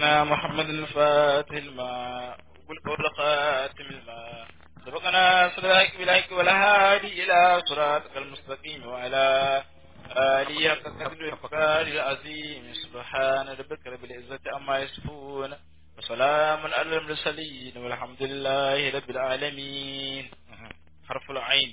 سيدنا محمد الفاتح الماء والقول خاتم الماء سبقنا صدرك بالحق والهادي إلى صراطك المستقيم وعلى آله حق قدر الفقار العظيم سبحان ربك رب العزة عما يصفون وسلام على المرسلين والحمد لله رب العالمين. حرف العين.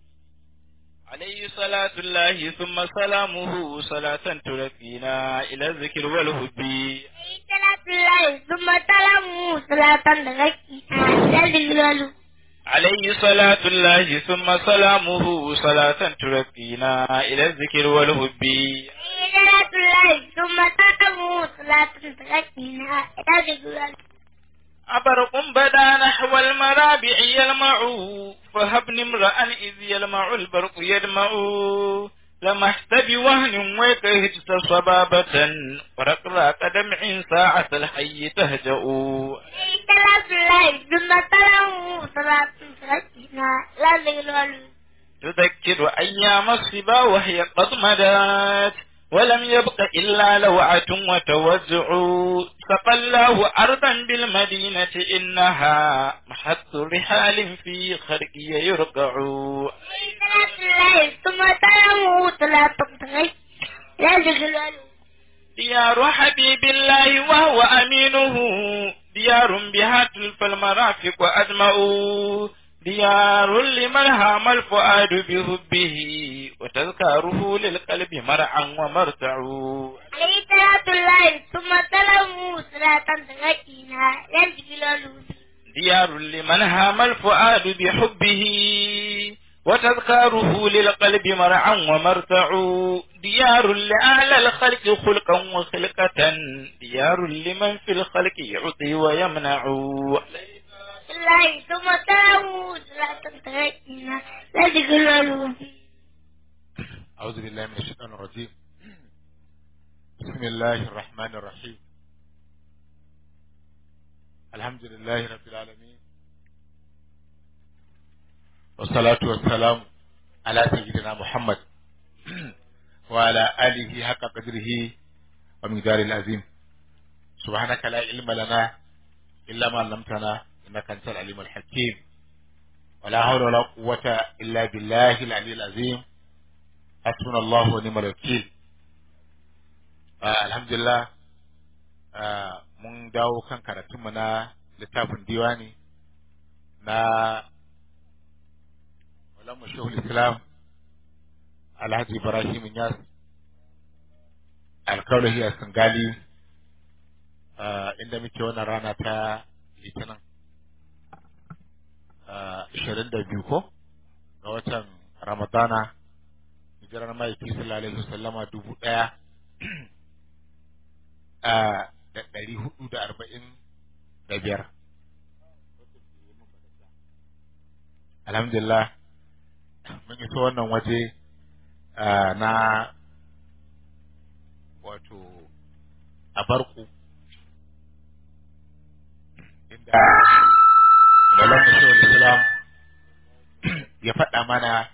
عليه صلاة الله ثم سلامه صلاة ترقينا إلى الذكر والهدي. عليه صلاة الله ثم سلامه صلاة ترقينا إلى الذكر والهدي. عليه صلاة الله ثم سلامه صلاة ترقينا إلى الذكر والهدي. عليه صلاة الله ثم سلامه صلاة ترقينا إلى الذكر والهدي. أبرق بدا نحو المرابع يلمع فهبني امرأ إذ يلمع البرق يدمع لمحت بوهن وكهجت صبابة ورقراق دمع ساعة الحي تهجأ. عليه صلاة الله ثم سلامه صلاة ترقينا إلى الذكر والهدي. تذكر أيام الصبا وهي قد مدت ولم يبق إلا لوعة وتوزع سقى الله أرضا بالمدينة إنها محط رحال في خرقي يرقع. عليه صلاة الله ثم سلامه صلاة ترقينا إلى الذكر والهدي. ديار حبيب الله وهو أمينه ديار بها تلف المرافق أدمأ ديار لمن هام الفؤاد بحبه وتذكاره للقلب مرعا ومرتع. عليه صلاة الله ثم سلامه صلاة ترقينا إلى الذكر والهدي. ديار لمن هام الفؤاد بحبه وتذكاره للقلب مرعا ومرتع ديار لأعلى الخلق خلقا وخلقة ديار لمن في الخلق يعطي ويمنع. الله ثم سلامه صلاة ترقينا إلى الذكر والهدي. أعوذ بالله من الشيطان الرجيم. بسم الله الرحمن الرحيم. الحمد لله رب العالمين والصلاة والسلام على سيدنا محمد وعلى آله حق قدره ومقداره العظيم. سبحانك لا علم لنا إلا ما علمتنا إنك أنت العليم الحكيم ولا حول ولا قوة إلا بالله العلي العظيم. حسبنا الله ونعم الوكيل. Alhamdulillah, mun dawo kan karatunmu na littafin diwani na Maulana Shehul Islam Alhaji Ibrahim Inyas Alkaulahi a Sangali, inda muke wannan rana ta Litinin 22 ko ga watan Ramadana, hijirar Maiki sallallahu alaihi wasallama 1445. Alhamdulillah, mun iso wannan waje na wato Abarku, inda Maulana Shehul Islam ya faɗa mana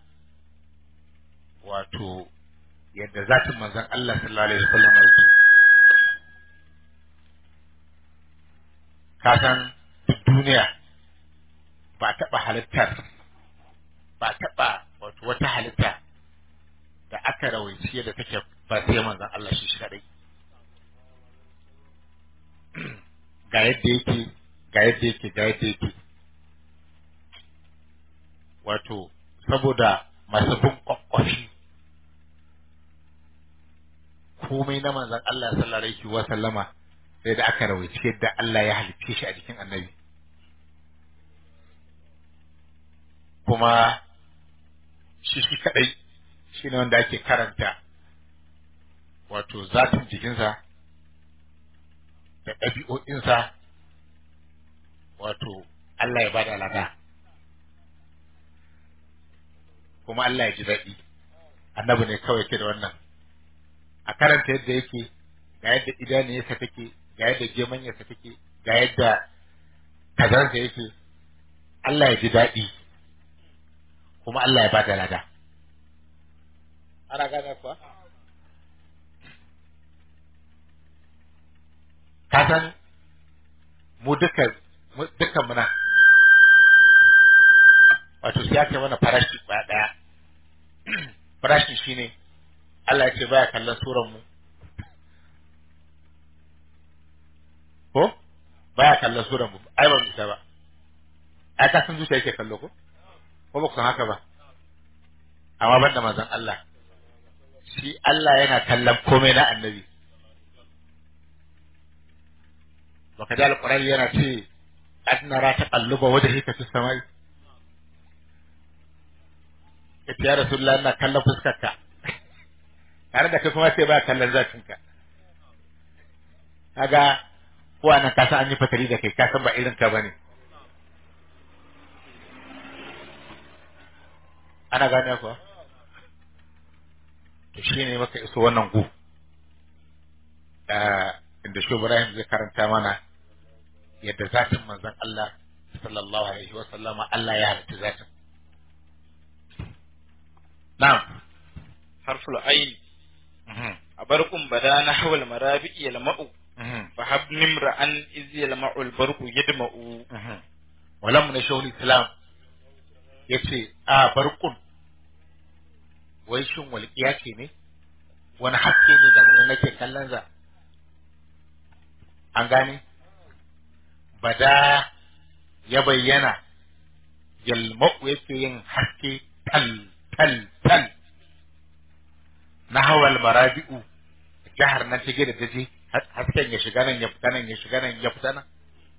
wato yadda zatin manzon Allah sallallahu alaihi wasallam yake. Ka san duk duniya ba taɓa halittar ba taɓa wato wata halitta da aka rawaice da take ba sai manzon Allah shi kadai. Ga yadda yake ga yadda yake ga yadda yake wato saboda masu bin kwakwafi komai na manzon Allah sallallahu alaihi wa sallama sai da aka rawaice yadda Allah ya halicce shi a jikin annabi, kuma shi kadai shi ne wanda ake karanta wato zatin jikinsa da ɗabi'o'insa, wato Allah ya bada lada kuma Allah ya ji daɗi. Annabi ne kawai ke da wannan, a karanta yadda yake, ga yadda idaniyarsa take, ga yadda gemanyarsa take, ga yadda kazansa yake, Allah ya ji daɗi kuma Allah ya bada lada. Ana gane kuwa? Ka san mu dukan muna wato sai aka mana farashi ba daya farashin shine Allah ya ce baya kallon suran mu ko baya kallon suran mu ai ba mu isa ba ai ka san zuciya yake kallo ko ba ku san haka ba amma banda manzon Allah shi Allah yana kallon komai na annabi baka da alqur'ani yana ce adnara ta qalluba wajhika fi samai kace ya rasulullah ina kallon fuskarka tare da kai kuma sai ba kallon zatinka kaga ko anan ka san an yi fatari da kai ka san ba irin ka bane ana gane ko to shine maka iso wannan gu inda shi Ibrahim zai karanta mana yadda zatin manzon Allah sallallahu alaihi wa sallama Allah ya halitta zatin na'am harful ayn abarkum badana hawal marabi yalma'u fa habnim ra'an iz yalma'u albarqu yadma'u walam na shawul islam yace a barqun wai shin walqiya ce ne wani haske ne da nake kallon za an gane bada ya bayyana yalma'u yake yin haske tal tal tal na hawal marabi'u jahar nan take da taje hasken ya shiga nan ya fita nan ya shiga nan ya fita nan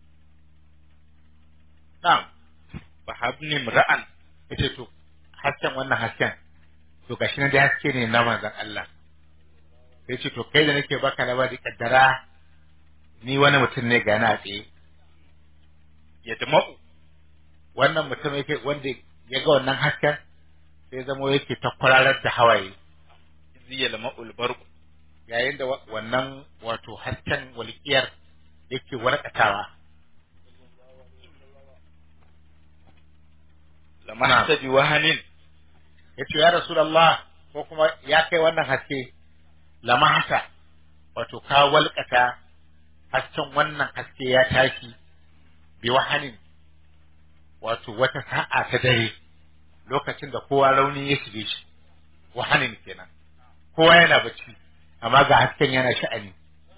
na'am fa habnim ra'an yace to hasken wannan hasken to gashi nan da haske ne na manzon Allah sai ce to kai da nake baka labari kaddara ni wani mutum ne ga na tsaye yadma'u wannan mutum yake wanda ya ga wannan hasken sai zamo yake ta kwararar da hawaye iz yalma'u albarqu yayin da wannan wato hasken walƙiyar yake warkatawa lamahta bi wahanin yace ya rasulullah ko kuma ya kai wannan haske lamahta wato ka walƙata hasken wannan haske ya tashi bi wahanin wato wata sa'a ta dare lokacin da kowa rauni ya shige shi wahanin kenan kowa yana bacci amma ga hasken yana sha'ani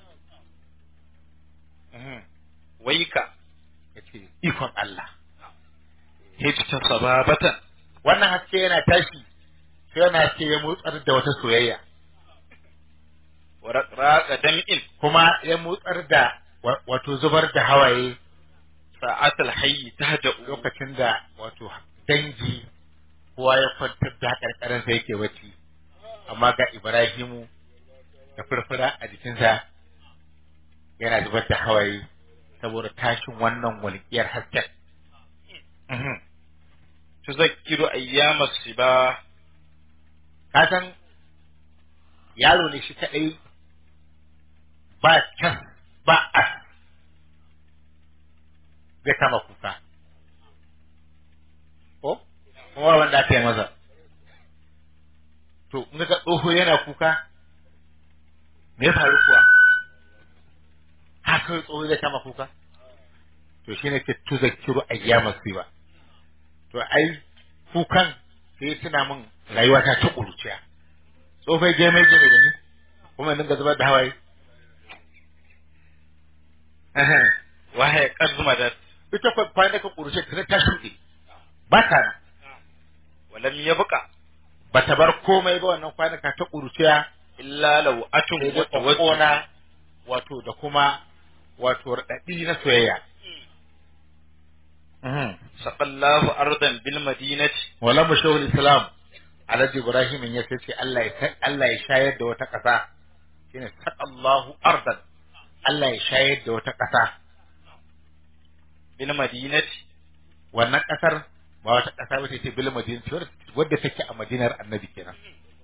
waika yace ikon Allah hijta sababatan wannan haske yana tashi sai yana haske ya motsar da wata soyayya wa raqa dam'in kuma ya motsar da wato zubar da hawaye sa'atul hayy tahda'u lokacin da wato dangi kowa ya kwantar da karkarin sa yake bacci amma ga Ibrahimu da furfura a jikinsa yana zubar da hawaye saboda tashin wannan walƙiyar hasken tuzakkiru ayyamas siba ka san yaro ne shi kadai ba can ba a zai kama kuka ko kuma wanda aka yi masa to in ga tsoho yana kuka me ya faru kuwa haka tsoho zai kama kuka to shine ke tuzakkiru ayyamas siba to ai kukan sai tuna min rayuwata ta ƙuruciya tsofai je mai jini da ni kuma in dinga zubar da hawaye wahaya qazmadat ita kwana ka ƙuruciya ta shuɗe ba ta nan walam yabqa ba ta bar komai ba wannan kwanaka ta ƙuruciya illa law atun sai dai wa ƙona wato da kuma wato raɗaɗi na soyayya saqallahu ardan bil madinati wala mushawul islam alhaji ibrahim ya ce Allah ya shayar da wata ƙasa shine saqallahu ardan Allah ya shayar da wata ƙasa bil madinati wannan ƙasar ba wata ƙasa ba ce bil madinati wadda take a madinar annabi kenan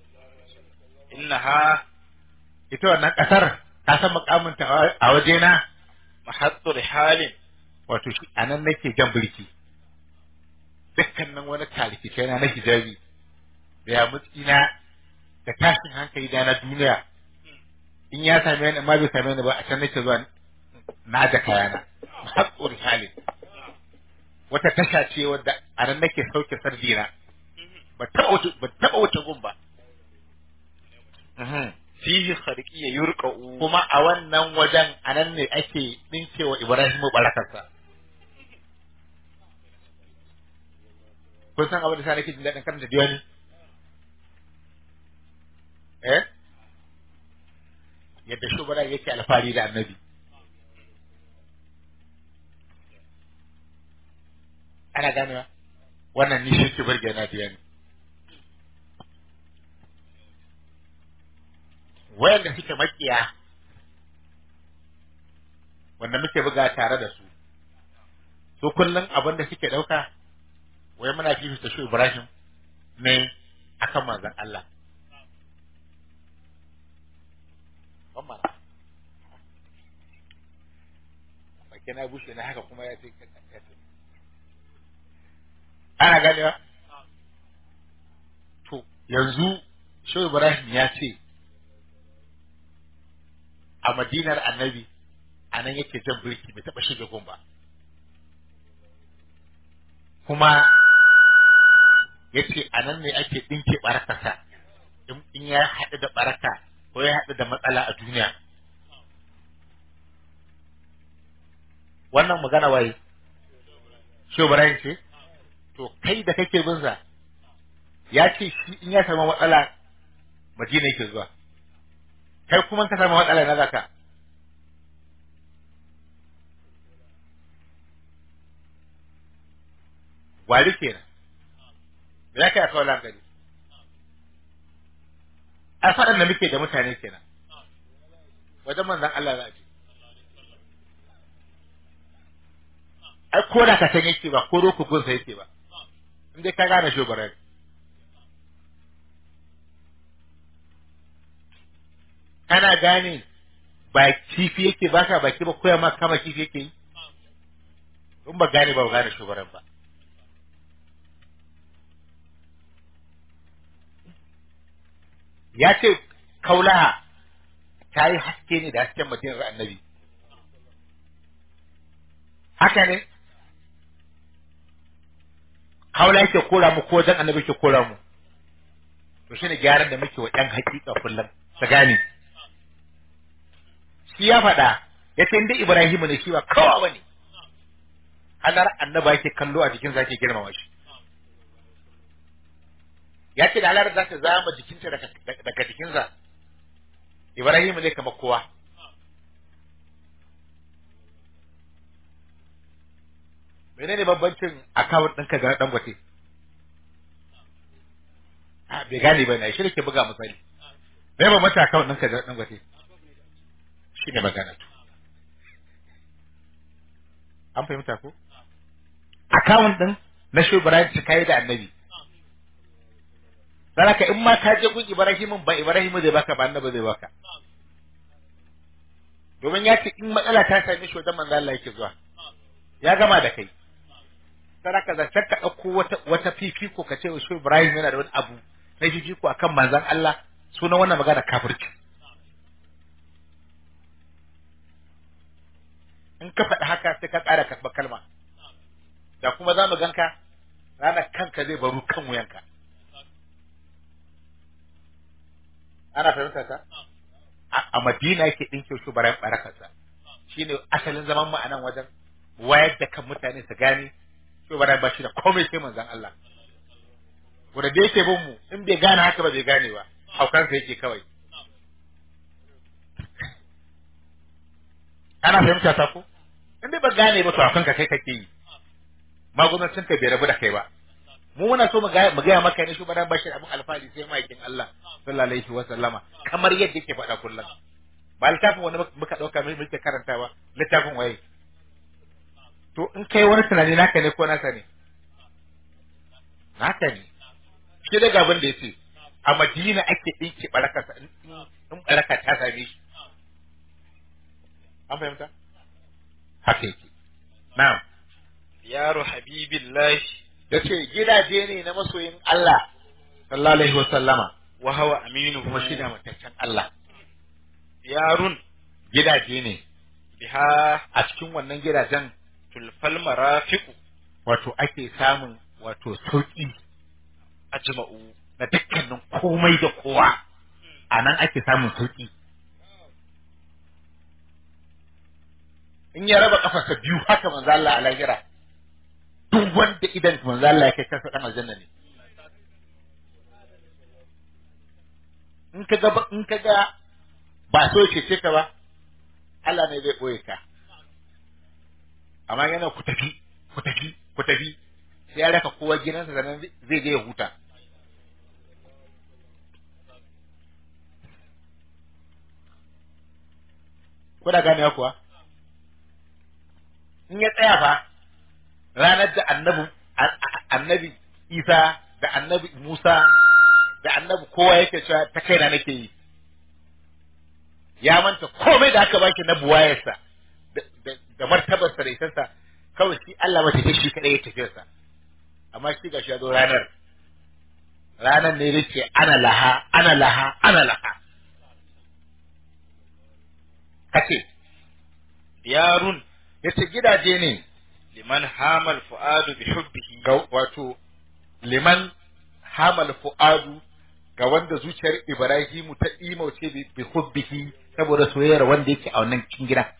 innaha ita wannan ƙasar ta san mukaminta a wajena mahattu rihalin wato shi anan nake jan birki dukkanin wani tarihi na hijabi da ya mutsina da tashin hankali da na duniya in ya same ni ma bai same ni ba a can nake zuwa na da kayana haƙƙun halin wata tasha ce wadda a nan nake sauke sardina ba taɓa wuce gun ba. fihi kharqiyya yurqa'u Kuma a wannan wajen a nan ne ake ɗinkewa Ibrahimu barakarsa. Kun san abin da sa nake jin daɗin karanta diwani? Yadda shubara yake alfahari da annabi. Ana ganewa? Wannan ni shi ke burge na diwani. Wayanda suke makiya wanda muke buga tare da su kullum abin da suke ɗauka wai muna fifita shi Ibrahim ne akan manzon Allah. Wannan baki na bushe na haka kuma ya ce ana ganewa. To yanzu shi Ibrahim ya ce a Madinar Annabi a nan yake jan birki bai taɓa shige gun ba, kuma ya ce a nan ne ake ɗinke ɓarakarsa in ya haɗu da ɓaraka ko ya haɗu da matsala a duniya. Wannan magana waye? Shi Ibrahim ce? To kai da kake bin sa ya ce shi in ya samu matsala Madina yake zuwa, kai kuma ka samu matsala na zaka. Wari kenan da ya kai a kawo lagari a faɗin da muke da mutane kenan wajen manzan Allah za a ce ai ko da ka san yake ba ko roku gunsa yake ba in dai ka gane shugaban kana gane ba kifi yake ba ka baki ba koya ma kama kifi yake yi in ba gane ba gane shugaban ba. Ya ce kaulaha ta yi haske ne da hasken madinar annabi, haka ne kaula yake kora mu ko wajen annabi ke kora mu. To shine gyaran da muke wa ɗan hakika kullum ta gane. Shi ya faɗa ya ce inda Ibrahimu ne shi ba kawa bane, halar annaba yake kallo a jikin sa yake girmama shi. Ya ce da halar za ta zama jikinta daga jikinsa, Ibrahimu ne kamar kowa. Menene bambancin akawun ɗinka da na Dangote? Bai gane ba na shi da ke buga misali. Me bambancin akawun ɗinka da na Dangote? Shi ne magana. An fahimta ko? Akawun ɗin na shi Ibrahim ta kai da annabi. Saraka in ma ka je gun Ibrahimin ba Ibrahimu zai baka ba annabi zai baka. Domin ya ce in matsala ta same shi wajen manzo Allah yake zuwa. Ya gama da kai. Saraka zancen ka ɗauko wata fifiko ka ce wa shi Ibrahim yana da wani abu na fifiko akan manzon Allah, sunan wannan magana kafirci. In ka faɗi haka sai ka ƙara karɓar kalma. Da kuma za mu ganka ranar kanka zai baru kan wuyanka. Ana fahimta ta? A Madina yake ɗinke shi barakarsa. Shi ne asalin zaman mu a nan wajen wayar da kan mutane su gane shi ba shi da komai sai manzon Allah. Wanda da yake bin mu in bai gane haka ba bai gane ba, haukansa yake kawai. Ana fahimta ta ko? In bai ba gane ba to haukanka kai kake yi. Magudancin ka bai rabu da kai ba. Mu muna so mu gaya maka ne shugaban bashir abin alfahari sai ma'aikin Allah sallallahu alaihi wa sallama kamar yadda yake faɗa kullum. Ba littafin wani muka ɗauka mai muke karantawa littafin waye. To in kai wani tunani naka ne ko nasa ne? Naka ne. Shi da gaban da yace a Madina ake ɗinke baraka in baraka ta same shi. An fahimta? Haka yake. Na'am. Yaro habibillahi Yace gidaje ne na masoyin Allah sallallahu alaihi wa sallama wa hawa aminu kuma shi da mataccen Allah. yarun Gidaje ne biha a cikin wannan gidajen tulfal marafiqu wato ake samun wato sauki ajma'u na dukkanin komai da kowa a nan ake samun sauki in ya raba kafarsa biyu haka manzo Allah a lahira duk wanda idan manzo Allah ya kai kansa dan aljanna ne in kaga ba so ce ka ba Allah ne zai boye ka amma yana ku tafi sai ya raka kowa gidansa sannan zai je ya huta kuna gane kuwa in ya tsaya fa ranar da annabi Isa da annabi Musa da annabi kowa yake cewa ta kaina nake yi ya manta komai da aka baki na buwayarsa da martabarsa da isansa kawai shi Allah mace ta shi kadai ya tafi sa amma shi gashi ya zo ranar ne yake ana laha kace diyarun yace gidaje ne liman hamal fuadu bi hubbihi ga wato liman hamal fuadu ga wanda zuciyar Ibrahimu ta imauce bi hubbihi saboda soyayyar wanda yake a wannan cikin gidan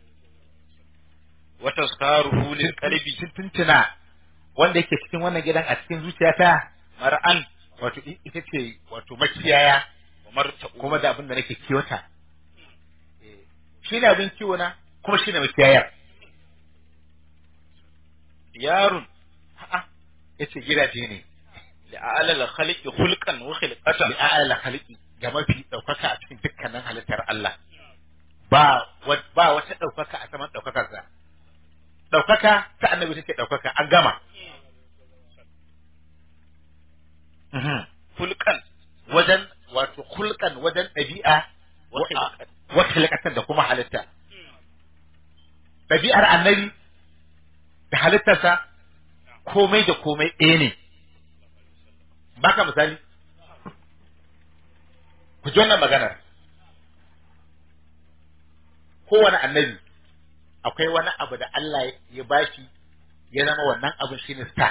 wa taskaruhu lil qalbi tuntuna wanda yake cikin wannan gidan a cikin zuciyata mar'an wato ita ce wato makiyaya wa marta'u kuma da abin da nake kiwata shine abin kiwo na kuma shine makiyayar diyarun a'a yace gidaje ne li'ala al khaliqi khulqan wa khilqatan li'ala khaliqi ga mafi daukaka a cikin dukkanin halittar Allah ba wata daukaka a saman daukakarsa daukaka ta annabi take daukaka an gama khulqan wajen wato khulqan wajen dabi'a wa khilqatan da kuma halitta dabi'ar annabi da halittarsa komai da komai ɗaya ne baka misali ku ji wannan maganar kowane annabi akwai wani abu da Allah ya bashi ya zama wannan abin shine star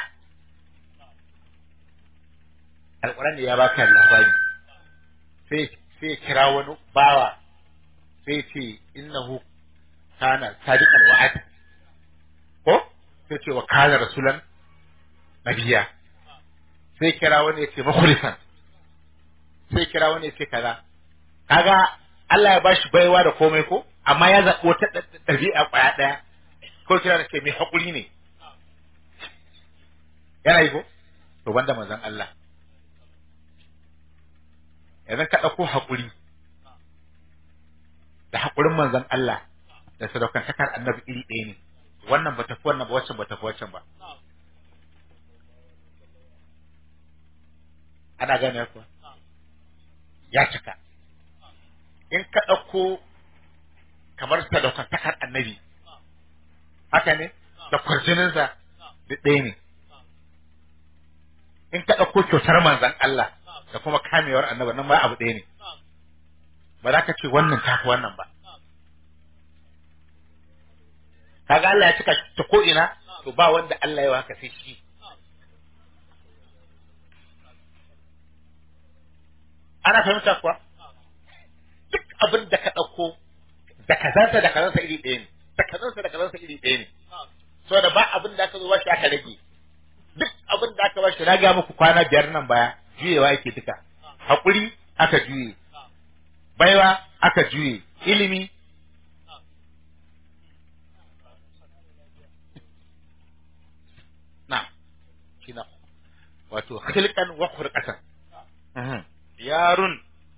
alƙur'ani ya baka labari sai kira wani bawa sai ce innahu kana sadiqal wa'd ko sai ce wa kana rasulan nabiya sai kira wani ya ce mukhlisan sai kira wani ya ce kaza kaga Allah ya bashi baiwa da komai ko amma ya zaɓi wata ɗabi'a ƙwaya ɗaya ko kira da ce mai haƙuri ne yana yi ko to banda manzon Allah yanzu ka ɗauko haƙuri da haƙurin manzon Allah da sadaukantakar annabi iri ɗaya ne wannan ba tafi wannan ba waccan ba tafi waccan ba ana gane kuwa ya cika in ka ɗauko kamar sadaukantakar annabi haka ne da kwarjininsa da ɗaya ne in ka ɗauko kyautar manzon Allah da kuma kamewar annabi nan ma abu ɗaya ne ba za ka ce wannan tafi wannan ba kaga Allah ya cika ta ko ina to ba wanda Allah ya haka sai shi ana fahimta kuwa duk abin da ka ɗauko da kazansa iri ɗaya ne da kazansa iri ɗaya ne so da ba abin da aka zo ba shi aka rage duk abin da aka ba shi na ga muku kwana 5 nan baya juyewa yake duka haƙuri aka juye baiwa aka juye ilimi na kina wato khilqan wa khurqatan yarun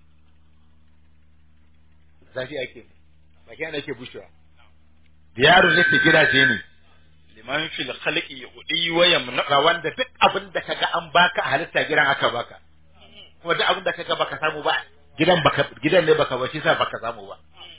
zafi ake ba kiyan ake bushewa yarun yake gidaje ne liman fil khalqi yudi wa yamna ga wanda duk abin da kaga an baka a halitta gidan aka baka kuma duk abin da kaga baka samu ba gidan ne baka ba shi sa baka samu ba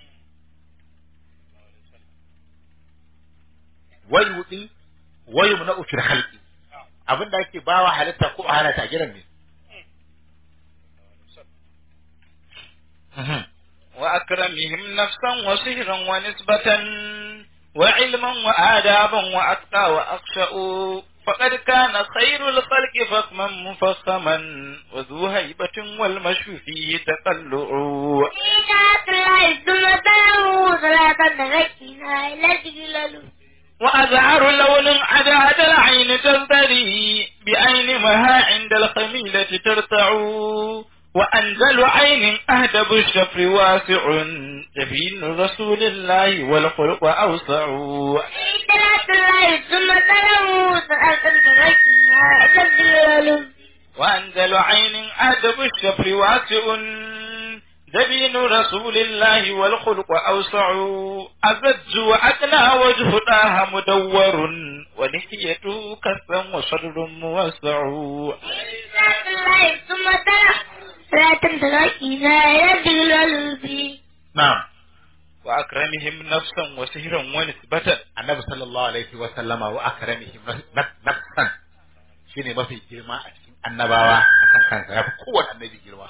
wayudi wayumna fil khalqi abin da ake bawa halitta ko a halitta gidan ne wa وأكرمهم نفسا وسهرا ونسبة وعلما وآدابا وأتقى وأخشأ فقد كان خير الخلق فخما مفخما وذو هيبة والمشي فيه تقلع إيجاد الله ثم تلاه صلاة تغشينا إلى جلاله وأزعر لون عداد العين تزدري بعينها عند الخميلة ترتع وأنزل عين أهدب الشفر واسع جبين رسول الله والخلق أوسع إيجاد الله ثم تلاه صلاة تغشينا إلى جلاله وأنزل عين أهدب الشفر واسع جبين رسول الله والخلق أوسع أزج وأدنى وجه طه مدور ولحيته كثا وصدر موسع إيجاد الله ثم تلاه صلاة تغشينا إلى جلاله na'am وأكرمهم نفسا وسهرا ونسبة annabi sallallahu alaihi wa sallama wa akramihim nafsan shine mafi girma a cikin annabawa akan kansa yafi kowanne annabi girma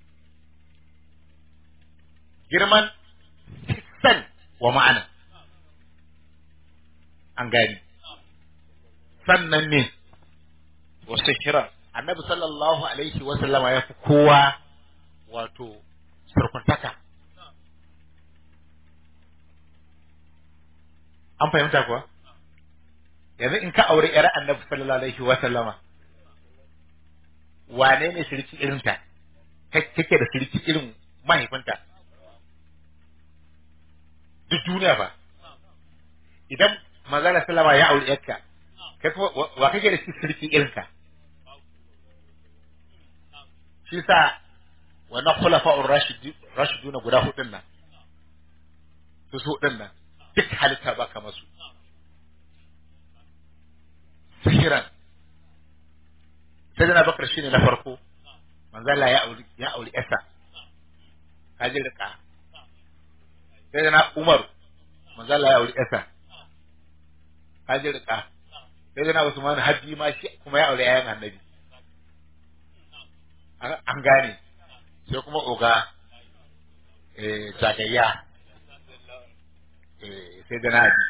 girman san wa ma'ana an gani sannan ne وسهرا annabi sallallahu alaihi wa sallama yafi kowa wato surkuntaka an fahimta kuwa yanzu in ka aure yar annabi sallallahu alaihi wa sallama wane ne shirki irinta kake da shirki irin mahaifinta duk duniya ba idan manzala sallama ya aure yarka kai kuma wa kake da shirki irinka shi sa wannan khulafa'ur rashiduna guda hudun nan su hudun nan duk halitta ba kamar su sihiran sai da bakar shine na farko manzo Allah ya auri Esa kaji rika sai da Umar manzo Allah ya auri Esa kaji rika sai da Usman Hajji ma shi kuma ya auri yayan Annabi an gane sai kuma oga jagayya sai da Nabi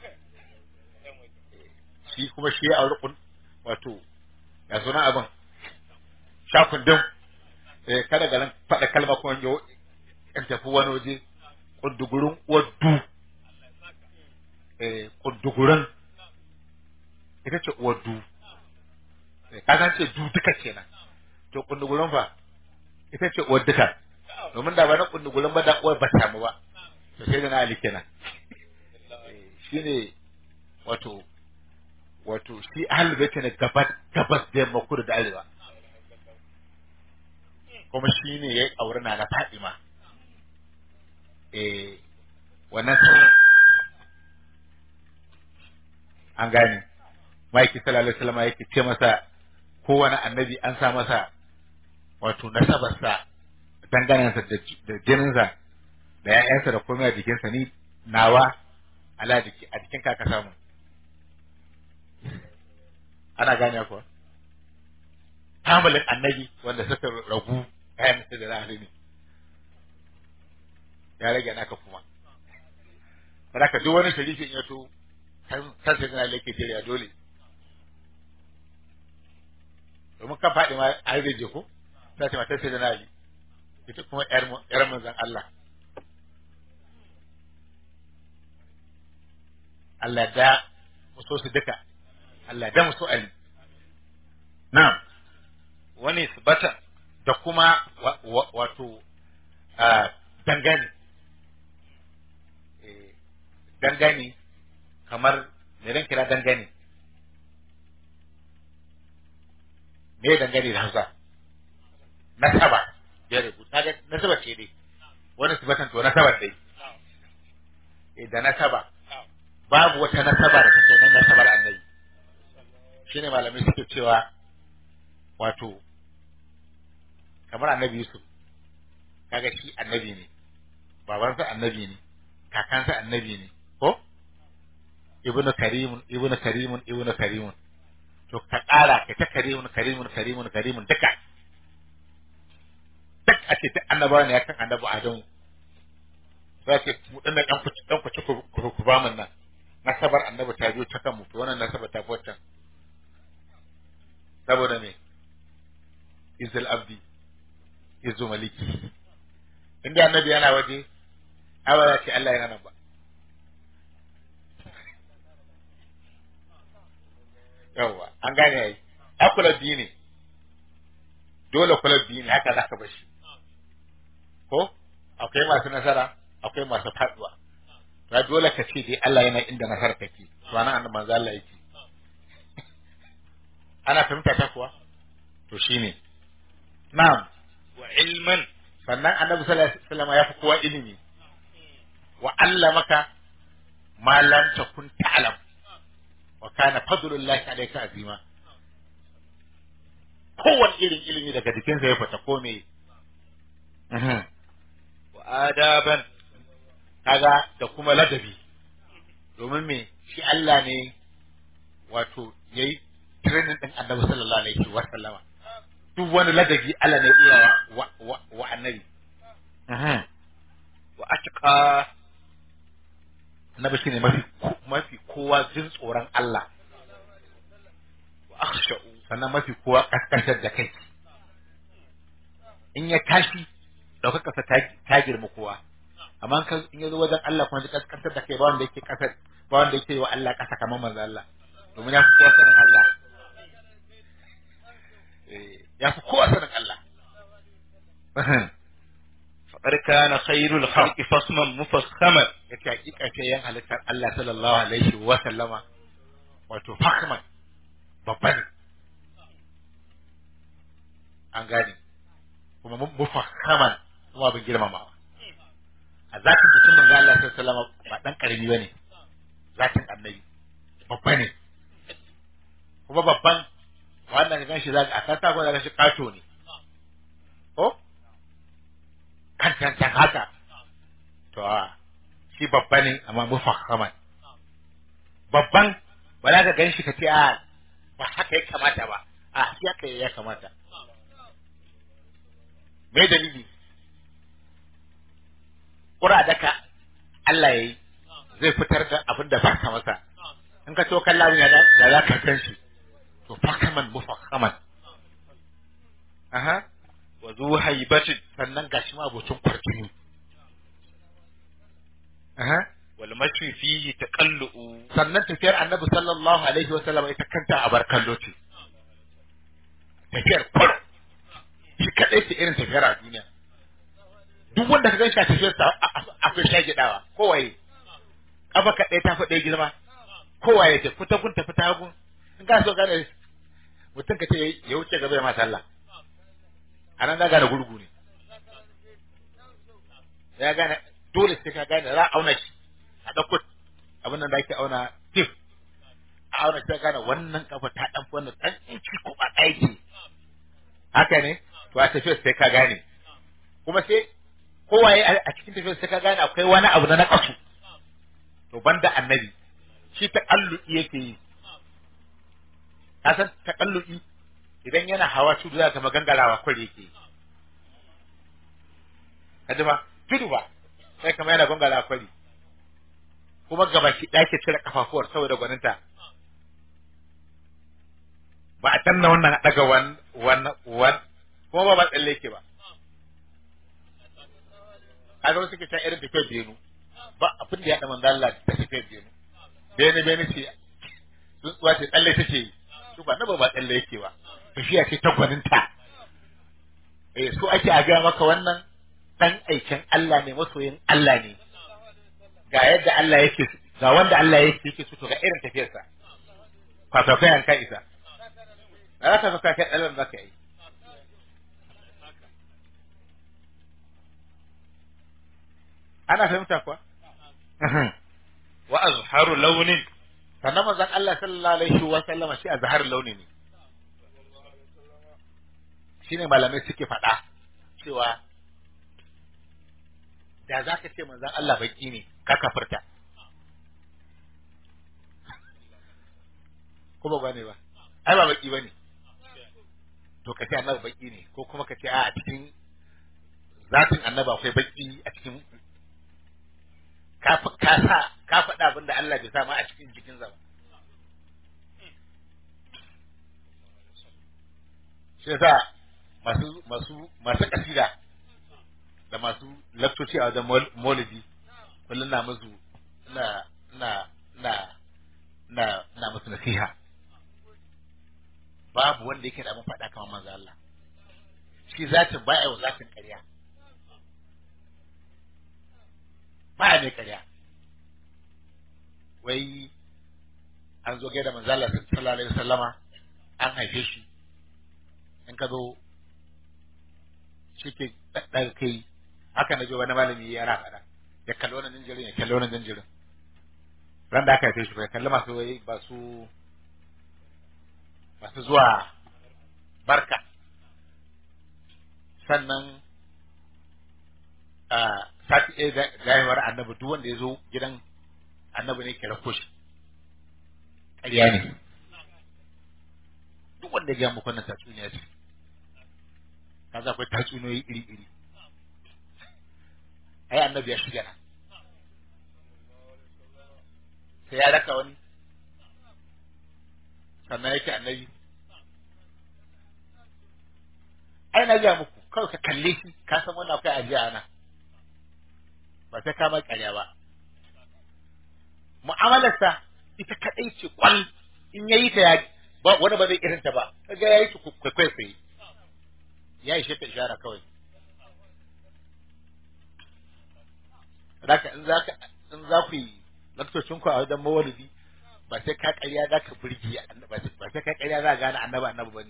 shi kuma shi ya auri wato ya suna abin shakundin kada galan faɗa kalma kuma yau in tafi wani waje kundugurin waddu kundugurin ita ce waddu ka san ce du duka kenan to kundugurin fa ita ce uwar duka domin da ba na kundugurin ba da uwar ba samu ba to sai da na ali kenan shine wato shi ahlul bait ne gabas da yamma kudu da arewa kuma shi ne ya aure na na Fatima wannan sai an gane Maiki sallallahu alaihi wasallam yake ce masa kowane annabi an sa masa wato nasabarsa danganansa da jininsa da ƴaƴansa da komai a jikinsa ni nawa a jikin kaka samu ana gane kuwa hamilin annabi wanda suka ragu ƴaƴan su da rahali ne ya rage naka kuma saboda duk wani sharifin ya to san sai na lake jira dole domin kan faɗi ma an rage ko sai ta mata sai da nabi ita kuma ƴar manzon Allah Allah da muso su duka Allah da muso Ali na'am wani sabata da kuma wato dangane dangane kamar me ran kira dangane me dangane da Hausa nasaba ya rubuta ga nasaba ce dai wani sabatan to nasabar dai da nasaba babu wata nasaba da take nan nasabar annabi shine malamai suke cewa wato kamar annabi Yusuf kaga shi annabi ne babansa annabi ne kakansa annabi ne ko ibnu karimun to ka ƙara ka ta karimun duka duk ake ta annabawa ne akan annabi Adamu za ce mu dinnan dan ku ci ku ba mun nan nasabar annabi ta biyo ta kanmu to wannan nasabar ta fi saboda me izil abdi izu maliki inda annabi yana waje ai ba za ce Allah yana nan ba yawa an gane yayi akula biyu ne dole kula biyu ne haka zaka bar shi ko akwai masu nasara akwai masu faduwa to dole ka ce dai Allah yana inda nasara take to anan annabi manzo Allah yake ana fahimta ta kuwa to shine na'am wa ilman sannan annabi sallallahu alaihi wasallam ya fi kowa ilimi wa allamaka ma lam takun ta'lam wa kana fadlullahi alayka azima kowane irin ilimi daga jikinsa ya fita ko me wa adaban kaga da kuma ladabi domin me shi Allah ne wato yayi training din annabi sallallahu alaihi wasallama duk wani ladabi Allah ne iya wa annabi wa atqa annabi shine mafi kowa jin tsoron Allah wa akhsha'u sannan mafi kowa kaskantar da kai in ya tashi daukar kasa ta girma kowa amma in ya zo wajen Allah kuma zai kaskantar da kai ba wanda yake kasar ba wanda yake wa Allah kasa kamar manzo Allah domin ya fi kowa sanin Allah ya fi kowa sanin Allah faqad kana khairul khalqi fasman mufakhaman yake hakika ce yan halittar Allah sallallahu alaihi wa sallama wato fakhman babban an gane kuma mufakhaman kuma bin girmamawa a zatin jikin manzo Allah sallallahu alaihi wa sallama ba dan karami bane zatin annabi babba ne kuma babban wannan ka ganshi zaka a kasa ko zaka shi kato ne ko kan haka to shi babba ne amma mufakhaman babban ba za ka ganshi ka ce a ba haka ya kamata ba a shi haka ya kamata me dalili kura daka Allah yayi zai fitar da abin da ba ka masa in ka to kallon ya da za ka san shi to fakaman mufakhaman aha wa zu haibatin sannan gashi ma abocin kwarkini aha wal mashi fihi taqallu sannan tafiyar annabi sallallahu alaihi wa sallam ita kanta a barkallo ce tafiyar kwar shi kadai ce irin tafiyar a duniya duk wanda ka ganshi a tafiyar sa akwai shagidawa kowaye kafa kadai ta faɗe girma kowaye ce fita gun tafi ta gun in ka so gane mutum ka ce ya wuce gaba ya ma sallah anan za gane gurgu ne ya gane dole sai ka gane za a auna shi a ɗauko abin nan da ake auna tif a auna sai gane wannan kafa ta ɗan wannan ɗan inci ko ba aiki haka ne to a tafiyar sai ka gane kuma sai kowaye a cikin tafiyar sai ka gane akwai wani abu na naƙasu to banda annabi shi taƙallu'i yake yi ka san taƙallu'i idan yana hawa tudu za ka magangarawa kwari yake yi kaji ba tudu ba sai kama yana gangarawa kwari kuma gabaki ɗake cire kafafuwar saboda gwaninta ba a tanna wannan a ɗaga wan kuma ba tsalle yake ba kaga wasu ke ta irin tafiyar benu ba abin da ya ɗa manzo Allah ta tafiyar benu bene ce tsuntsuwa ce tsalle take yi su ba na ba tsalle yake ba tafiya ce ta gwaninta so ake a ga maka wannan dan aikin Allah ne masoyin Allah ne ga yadda Allah yake ga wanda Allah yake so to ga irin tafiyarsa kwato kai an kai isa za ka kai ɗalan za ka yi ana fahimta kuwa wa azharu launin sannan manzon Allah sallallahu alaihi wa sallama shi azhar launi ne shine malamai suke faɗa cewa da za ka ce manzon Allah baki ne ka kafirta ko ba gane ba ai ba baki bane to ka ce annabi baki ne ko kuma ka ce a cikin zatin annabi akwai baki a cikin ka faɗa abin da Allah bai sa ma a cikin jikin ba shi yasa masu kasida da masu laktoci a wajen maulidi kullum na musu na musu nasiha babu wanda yake da mun faɗa kamar manzo Allah shi zatin baya wa zatin ƙarya baya mai ƙarya wai an zo gaida manzo Allah sallallahu alaihi wasallama an haife shi in ka zo shi ke ɗaga kai haka na je wani malami ya rafa ya kalli wannan jinjirin ya kalli wannan jinjirin ran da aka haife shi bai kalli masu wai masu zuwa barka sannan a sati ɗaya gayewar annabi duk wanda ya zo gidan annabi ne ke rako shi ƙarya ne duk wanda ya gaya muku wannan tatsuniya ce kaza akwai tatsuniyoyi iri-iri ai annabi ya shiga nan sai ya raka wani sannan yake annabi ai na gaya muku kawai ka kalle shi ka san wannan akwai ajiya ana ba sai ka mai ƙarya ba mu'amalarsa ita kadai ce kwal in yayi ta ya ba wani ba zai irin ta ba kaga yayi ta kwaikwai sai ya yi shi ta ishara kawai zaka in za ku yi laktocin ku a wajen mawalidi ba sai ka ƙarya za ka burgi ba sai ka ƙarya za ka gane annabi bane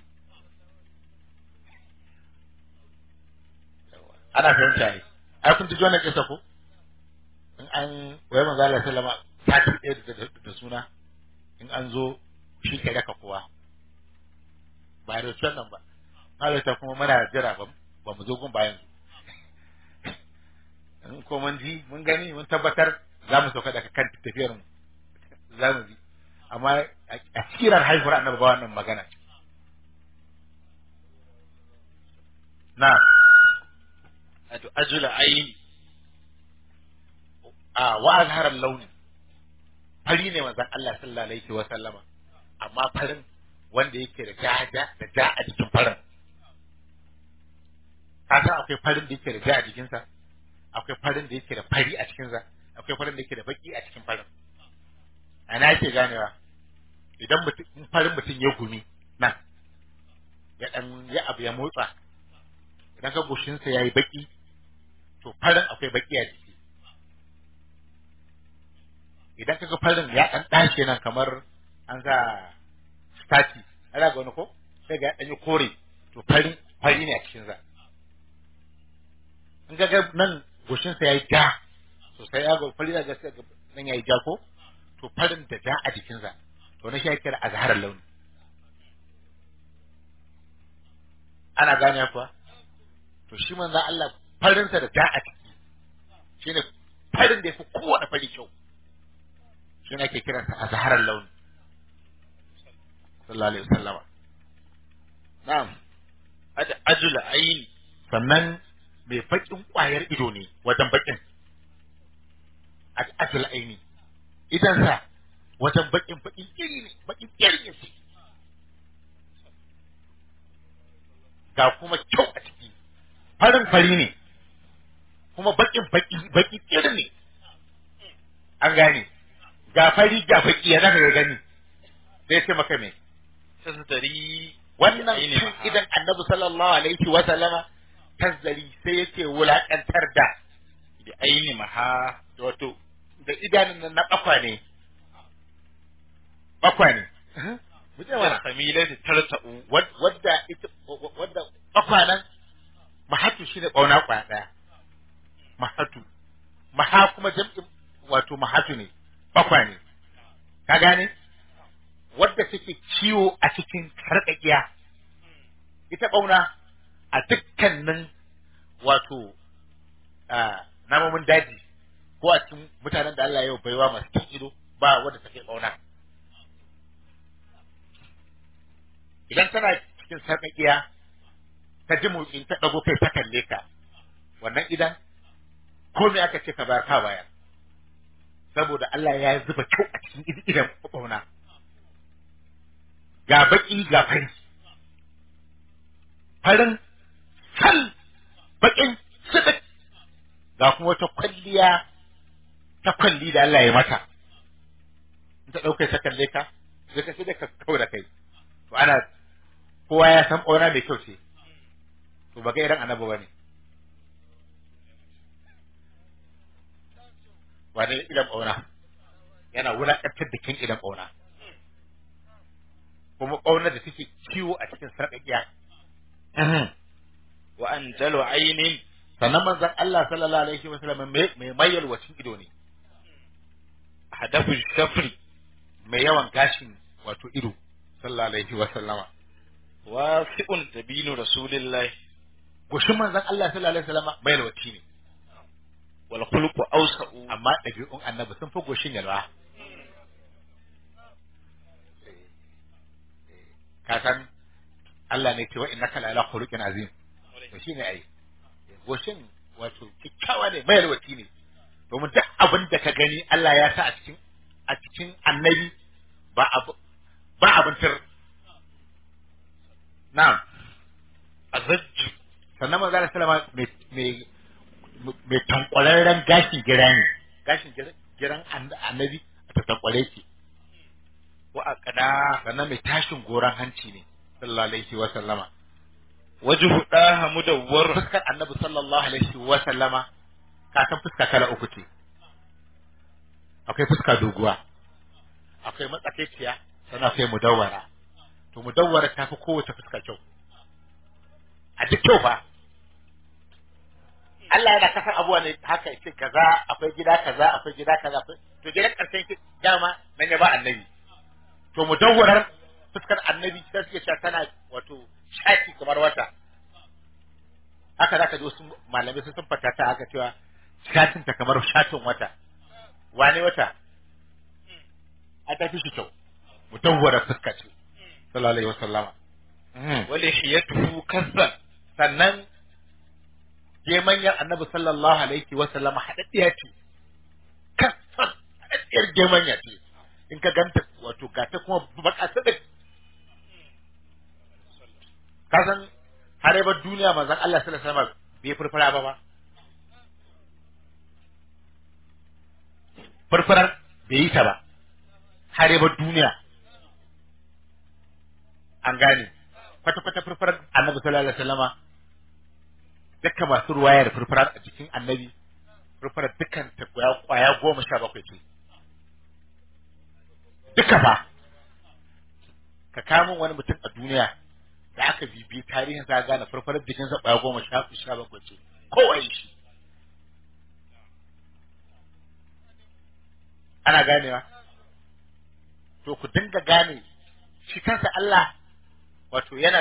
ana fahimta ne ai kun ji wannan kisa ko in an wai manzo Allah sallama ta ci da suna in an zo shi kai raka kowa ba da sunan ba halitta kuma muna jira ba mu zo gun bayan in ko mun ji mun gani mun tabbatar za mu sauka daga kan tafiyar mu za mu ji amma a cikin haihuwar annabi ba wannan magana na wato ajula aini wa azhara launi fari ne manzon Allah sallallahu alaihi wa sallama amma farin wanda yake da ja a jikin farin kaga akwai farin da yake da ja a jikinsa akwai farin da yake da fari a cikinsa akwai farin da yake da baki a cikin farin ana yake ganewa idan farin mutum ya gumi nan ya abu ya motsa idan ka goshinsa ya yi baki to farin akwai baki a jiki idan kaga farin ya dan dashe nan kamar an sa stati ana ga wani ko sai ga dan yi kore to fari ne a cikin sa in ga nan goshin sa yayi ja sosai ya ga fari da gaskiya nan yayi ja ko to farin da ja a jikin sa to na shi kira azharar launi ana gane kuwa to shi manzo Allah farin sa da ja a ciki shine farin da yafi kowane fari kyau shi ne ake kiransa azharar launi sallallahu alaihi wasallama na'am ajula aini sannan mai bakin kwayar ido ne wajen bakin ajula aini idan sa wajen bakin iri ne bakin iri ne ga kuma kyau a ciki farin fari ne kuma bakin baki iri ne an gane ga fari ga baki ya zaka gani sai ce maka me tasdari wannan idan annabi sallallahu alaihi wa sallama tazzari sai yake wulakantar da bi aini maha wato da idanun nan na bakwa ne muje wala kamilati tarta'u wadda bakwa nan mahatu shine bauna kwaya daya maha kuma jam'in wato mahatu ne bakwa ne ka gane wadda take ciwo a cikin karkakiya ita bauna a dukkanin wato namomin daji ko a cikin mutanen da Allah ya baiwa masu cikin ido ba wadda take bauna idan tana cikin sarkakiya ta ji motsin ta dago kai ta kalle ka wannan idan komai aka ce ka bayar ka bayar saboda Allah ya zuba kyau a cikin idan bauna ga baki ga fari farin sal bakin sidik ga kuma wata kwalliya ta kwalli da Allah ya mata in ta dauke ta kalle ka sai ka sai da ka kawo da kai to ana kowa ya san bauna mai kyau ce to ba ga irin annabi bane wani idan bauna yana wulaƙantar da kin idan bauna kuma ƙaunar da take ciwo a cikin sarƙaƙiya. wa anjalu ainin Sannan manzon Allah sallallahu alaihi wa sallam mai mayalwacin ido ne. hadafu shafri Mai yawan gashin wato ido sallallahu alaihi wa sallama. wasi'un tabinu rasulillahi Goshin manzon Allah sallallahu alaihi wa sallama mayalwaci ne. wal khuluqu awsa'u Amma ɗabi'un annabi sun fi goshin yalwa. Ka san Allah ne ce wa innaka la ala khuluqin azim. To shine ai. Goshin wato kikkawa ne mai alwati ne domin duk abin da ka gani Allah ya sa a cikin annabi ba abin tir na'am azajju sannan manzo Allah sallama mai tankwararren gashin gira ne gashin giran annabi ta tankware ki wa aqda sannan mai tashin goran hanci ne sallallahu alaihi wa sallama wajhu daha mudawwar fuskar annabi sallallahu alaihi wa sallama ka san fuska kala uku ce akwai fuska doguwa akwai matsakaiciya sannan akwai mudawwara to mudawwara ta fi kowace fuska kyau a duk kyau fa Allah yana kasar abuwa ne haka yake kaza akwai gida kaza akwai gida kaza to gidan karshen ki dama nan ya ba annabi to mudawwarar fuskar annabi sai suke cewa tana wato shaki kamar wata haka zaka ji wasu malamai sun fata ta haka cewa shatin ta kamar shatin wata wane wata a ta fi shi kyau mudawwarar fuska ce sallallahu alaihi wasallama wa lihiyatuhu kazzan sannan gemanyar annabi sallallahu alaihi wasallama haɗaɗɗiya ce kasan haɗaɗɗiyar gemanya ce in ka ganta wato gata kuma baka sadik ka san har ba duniya manzon Allah sallallahu alaihi wasallam bai furfura ba furfurar bai yi ta ba har ba duniya an gane kwata furfurar annabi sallallahu alaihi wasallama dukkan masu ruwayar furfurar a jikin annabi furfurar dukkan ta kwaya 17 ce duka ba ka kamun wani mutum a duniya da aka bibi tarihin sa gane farfarar jikin sa baya 17 ce kowa shi ana ganewa to ku dinga gane shi kansa Allah wato yana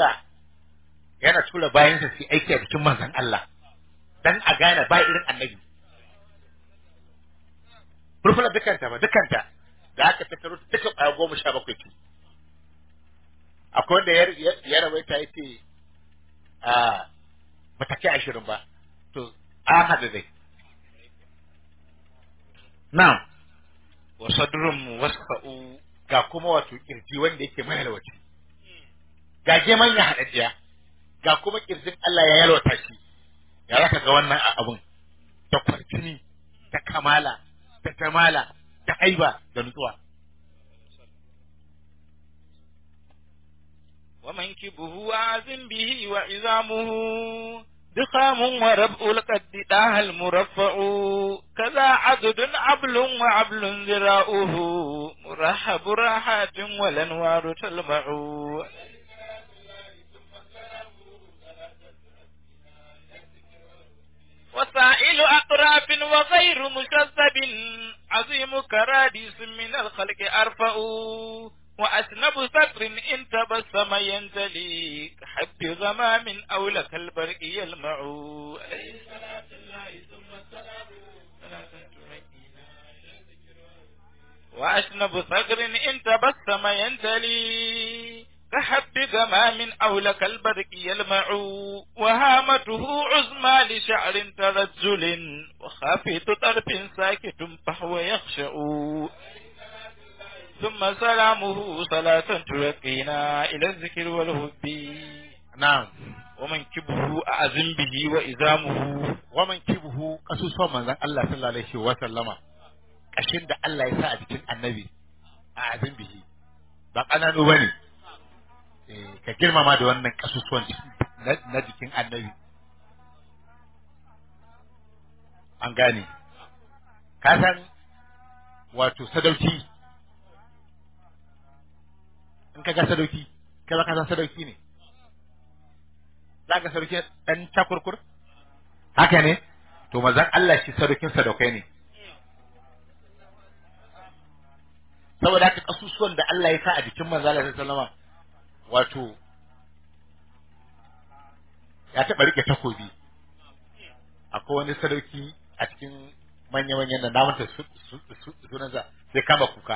tura bayan sa su aiki a cikin manzon Allah dan a gane ba irin annabi farfarar dukanta da aka tattaro duka baya 17 ce akwai wanda ya rawaita ya ce ba ta kai 20 ba to an haɗu dai na'am wa sadrun wasfa'u ga kuma wato kirji wanda yake mai yalwaci ga geman ya haɗaɗiya ga kuma kirjin Allah ya yalwata shi ya zaka ga wannan abun da kwartini da kamala da jamala da haiba da nutsuwa ومنكبه عازم به وعظامه ضخام وربء القد داه المرفع كذا عدد عبل وعبل ذراؤه مرحب راحات والانوار تلمع وسائل أطراف وغير مشذب عظيم كراديس من الخلق أرفع وأسنب ستر إن تبسم ينتلي كحب غمام أو لك البرق يلمع عليه صلاة الله ثم السلام وأسنب ثغر إن تبسم ينتلي كحب غمام أولك البرق يلمع وهامته عزمى لشعر ترجل وخافت طرف ساكت فهو يخشأ ثم سلامه صلاة ترقينا إلى الذكر والهب na'am ومنكبه أعزم به وإزامه wa man kibuhu kasusuwan manzon Allah sallallahu alaihi wa sallama kashin da Allah ya sa a jikin annabi a azin bihi ba kananu bane ka girmama da wannan kasusuwan na jikin annabi an gane ka san wato sadauki in ka ga sadauki kai ba ka san sadauki ne za ka sadauki dan takurkur haka ne to manzon Allah shi sadaukin sadaukai ne saboda haka kasusuwan da Allah ya sa a jikin manzon Allah sallallahu alaihi wasallam wato ya taɓa rike takobi akwai wani sadauki a cikin manya-manyan da namanta sunansa sai kama kuka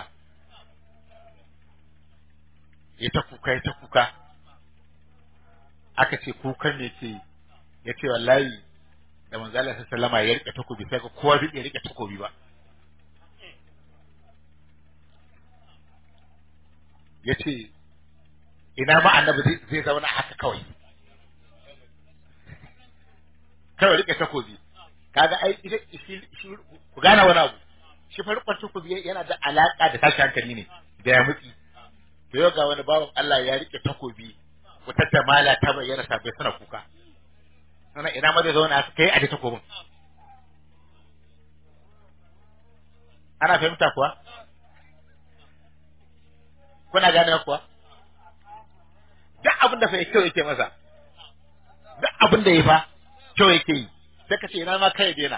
ya ta kuka aka ce kukan ne ce ya ce wallahi da manzo Allah sallama ya rike takobi sai kowa bai rike takobi ba ya ce ina ma annabi zai zauna haka kawai rike takobi kaga ai shi ku gane wani abu shi farkon takobi yana da alaka da tashi hankali ne da ya mutsi to yau ga wani bawan Allah ya rike takobi wata jamala ta bayyana sabai suna kuka sana ina ma zai zauna kai a takobin ana fahimta kuwa kuna gane kuwa duk abin da fa yake kyau yake masa duk abin da ya fa kyau yake yi sai ka ce ina ma kai dena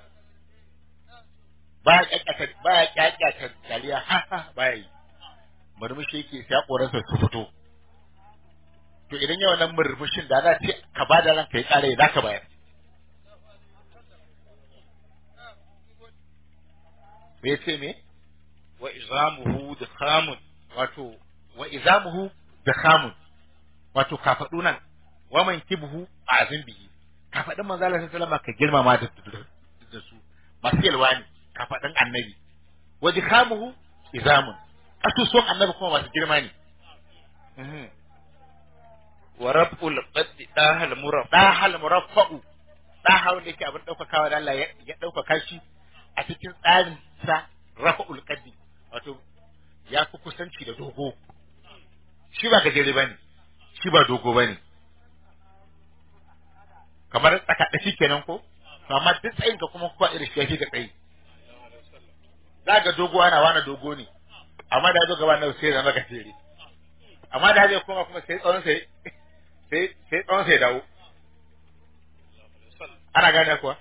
ba ya kyakkyata dariya ha ha ba yi murmushi yake sai koransa su fito to idan yawan nan murmushin da za ce ka ba da ranka ya kare za ka bayar me ce me wa izamuhu dakhamun wato wa izamuhu dakhamun wato kafadu nan wa man kibhu azin bihi kafadin manzo Allah sallallahu alaihi wasallam ka girmama da su masu yalwa ne kafadin annabi wa dakhamuhu izamun asusun annabi kuma masu girma ne wa rabul qaddi dahal muraffa'u daha wanda yake abin daukakawa da Allah ya daukaka shi a cikin tsarin sa rafa'ul qaddi wato ya fi kusanci da dogo shi ba gajere bane shi ba dogo bane kamar tsaka da shi kenan ko amma duk tsayin ka kuma kuwa irin shi ga tsayi ga dogo ana wani dogo ne amma da zo gaba na sai da maka tere amma da zai kuma sai tsawon sai tsawon sai dawo ana gane kuwa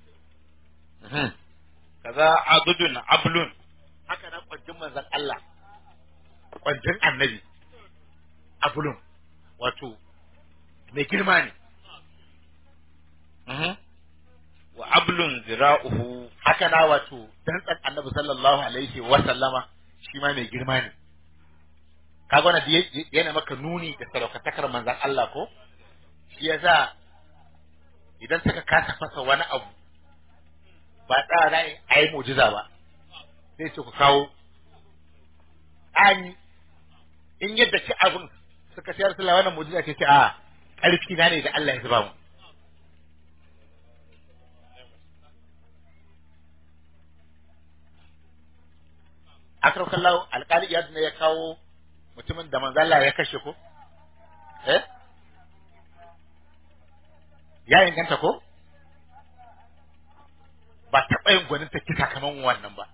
kaza adudun ablun haka nan kwanjin manzon Allah kwanjin annabi ablun wato mai girma ne wa ablun zira'uhu haka na wato dantsan annabi sallallahu alaihi wa sallama shi ma mai girma ne kaga wannan yana maka nuni da saraukatakar manzon Allah ko shi yasa idan suka kasa fasa wani abu ba tsara za a yi mu'jiza ba sai su ku kawo ani in yadda ci abin suka sayar sallah wannan mu'jiza ce a ƙarfi na ne da Allah ya zuba mu akraukallahu alƙali iyad ne ya kawo mutumin da manzo Allah ya kashe ko ya inganta ko ba taɓa yin gwanin ta kisa kaman wannan ba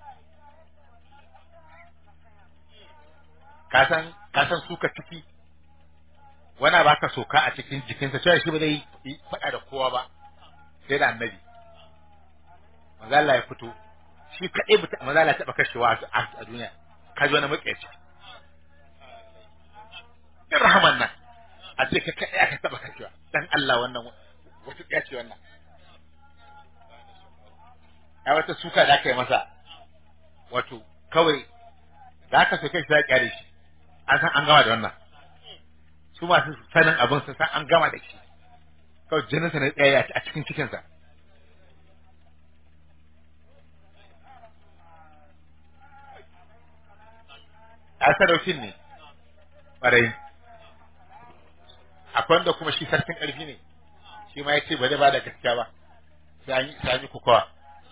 ka san suka ciki wani ba ka soka a cikin jikinsa cewa shi ba zai faɗa da kowa ba sai da annabi manzo Allah ya fito shi kaɗai manzo Allah ya taɓa kashewa a duniya ka ji wani maƙiyaci in rahaman nan a ce ka kaɗai aka taɓa kashewa dan Allah wannan wata ƙiya ce wannan ai wata suka da aka yi masa wato kawai da aka soke shi za a ƙyare shi an san an gama da wannan su masu sanin abin su san an gama da shi kawai jininsa na tsaye a cikin cikinsa a sadaukin ne ɓarai akwai wanda kuma shi sarkin ƙarfi ne shi ma ya ce ba zai ba da gaskiya ba sai an yi kokowa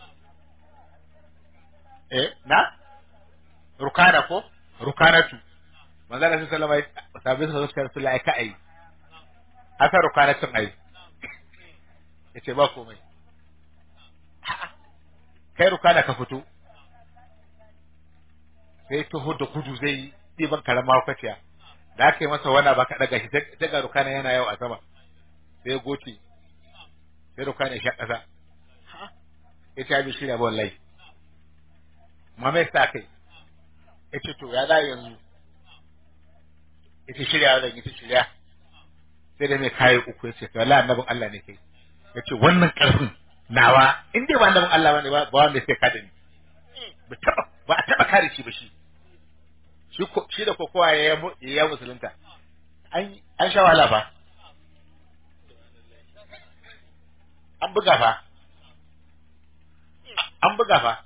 na rukana ko rukanatu manzala sai sallama sabbin sa suka rasu lai ka ai haka rukanatun ai yace ba komai kai rukana ka fito sai taho da gudu zai ɗiban karama hukaciya da aka yi masa wana ba ka ɗaga shi daga rukana yana yau a sama sai goce sai rukana ya sha ƙasa ya ce abin shirya ba wallahi mamai sa kai ya ce to ya za yanzu ya ce shirya zan yi ta shirya sai da mai kayi uku ya ce to wallahi annabin Allah ne kai ya ce wannan ƙarfin nawa in dai ba annabin Allah bane ba wanda sai ka da ni ba a taɓa kare shi ba shi da kokowa ya musulunta an sha wahala fa an buga fa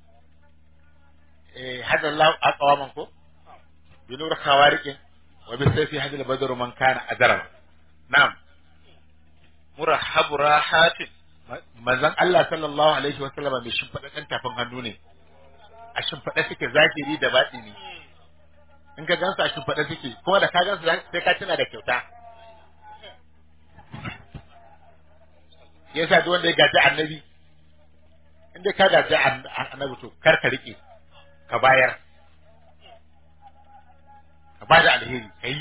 hada Allah aqwaman ko binur khawariqin wa bi sayfi hadil badr man kana ajran na'am murahabu rahatin manzon Allah sallallahu alaihi wa sallam mai shimfada kan tafin hannu ne a shimfada suke zahiri da batini in ka gansu a shimfada suke kuma da ka gansu sai ka tuna da kyauta yasa duk wanda ya gaji annabi inda ka gaji annabi to kar ka rike ka bayar ka bada alheri kai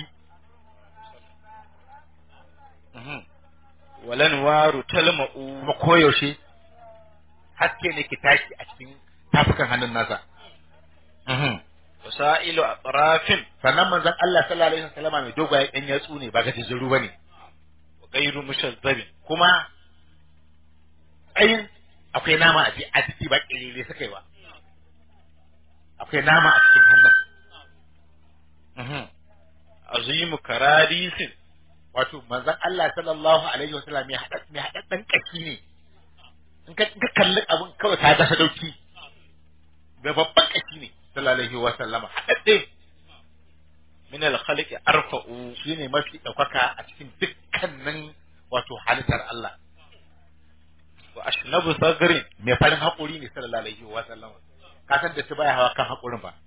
walan waru talma'u kuma koyaushe haske ne ki tashi a cikin tafukan hannun nasa wasailu atrafin sannan manzon Allah sallallahu alaihi wasallam mai dogaye ɗan yatsu ne ba gajejeru bane wa ghayru mushazzabin kuma tsayin akwai nama a jiki ba kirele suka yi ba akwai nama a cikin hannun azimu karadisin wato manzon Allah sallallahu alaihi wasallam mai haɗaɗɗen ƙashi ne in ka kalli abin kawai ka ga sadauki da babban ƙashi ne sallallahu alaihi wasallam haɗaɗɗe min al-khaliqi arfa'u shine mafi ɗaukaka a cikin dukkanin wato halittar Allah wa ashnabu sagrin mai farin haƙuri ne sallallahu alaihi wasallam ka san da shi baya hawa kan haƙurin ba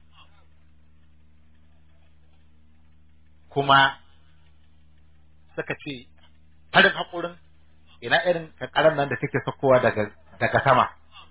kuma suka ce farin haƙurin ina irin kankaran nan da take sakowa daga sama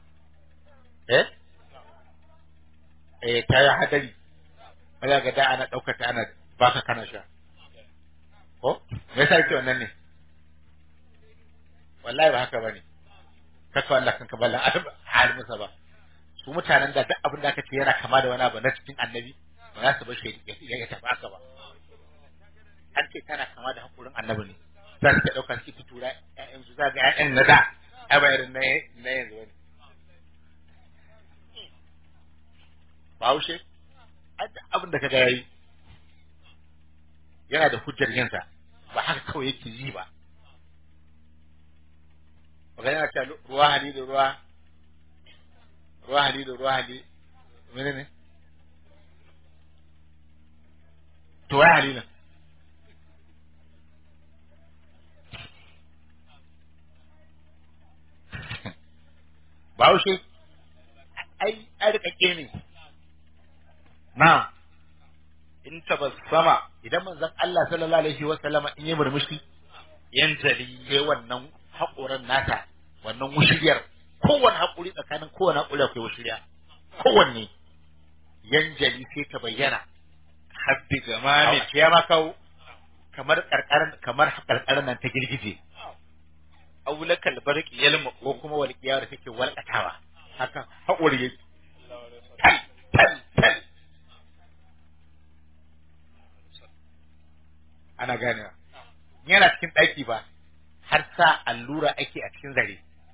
ta yi hadari wanda ga da ana ɗaukata ana baka kana sha ko me yasa yake wannan ne wallahi ba haka bane kaka Allah kanka balla alimusa ba su mutanen da duk abin da aka ce yana kama da wani abu na cikin annabi ba za su bar shi ya tafi haka ba an ce kana kama da hakurin annabi ne za su ɗaukar shi tura ƴaƴan su za ga ƴaƴan na da a bayarin na yanzu wani bahaushe abin da ka ga yayi yana da hujjar yinsa ba haka kawai yake yi ba magana yana cewa ruwa hali da ruwa hali mene ne to wai hali nan bahaushe ai rikakke ne na in tabassama idan manzon Allah sallallahu alaihi wa sallama in yi murmushi yanjali sai wannan haƙoran nata wannan wushiriyar kowanne haƙuri tsakanin kowanne haƙuri akwai wushiriya kowanne yanjali sai ta bayyana haddi gamani ya ma kawo kamar karkaran nan ta girgije aulakal barqi yalma ko kuma walƙiya da take walƙatawa haka haƙuri yake tal ana ganewa yana cikin ɗaki ba har sa allura ake a cikin zare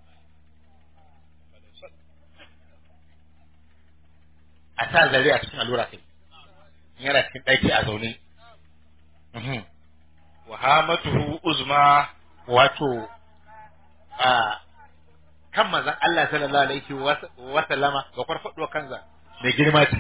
a sa zare a cikin allura kai yana cikin ɗaki a zaune wa hamatuhu uzma wato a kan manzon Allah sallallahu alaihi wa sallama ga farfaduwa kansa mai girma ce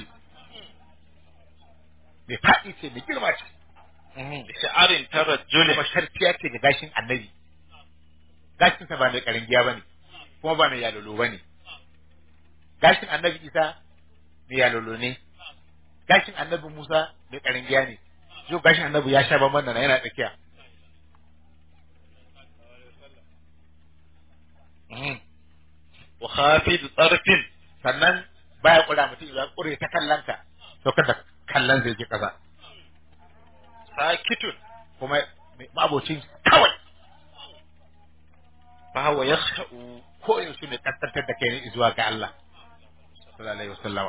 mai faɗi ce mai girma ce bi sha'arin tarajjul kuma sharfiya ce ga gashin annabi gashinsa ba mai karingiya bane kuma ba mai yalolo bane gashin annabi Isa mai yalolo ne gashin annabi Musa mai karingiya ne yau gashin annabi ya sha bamban nan yana tsakiya wa khafid tarfin sannan baya kura mutum ya kure ta kallanka to kada kallon zai je kasa sakitun kuma mabocin kawai fa huwa yakhsha'u ko yaushe mai kaskantar da kai ne zuwa ga Allah sallallahu alaihi wasallama